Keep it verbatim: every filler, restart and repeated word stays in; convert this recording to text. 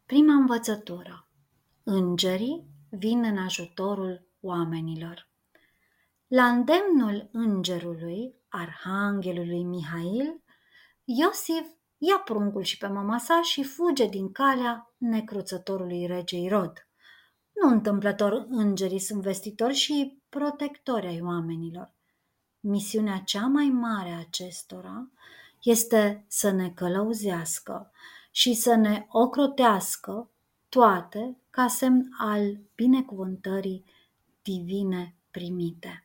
Prima învățătură. Îngerii vin în ajutorul oamenilor. La îndemnul îngerului, arhanghelului Mihail, Iosif ia pruncul și pe mama sa și fuge din calea necruțătorului rege Irod. Nu întâmplător îngerii sunt vestitori și protectori ai oamenilor. Misiunea cea mai mare a acestora este să ne călăuzească și să ne ocrotească toate ca semn al binecuvântării divine primite.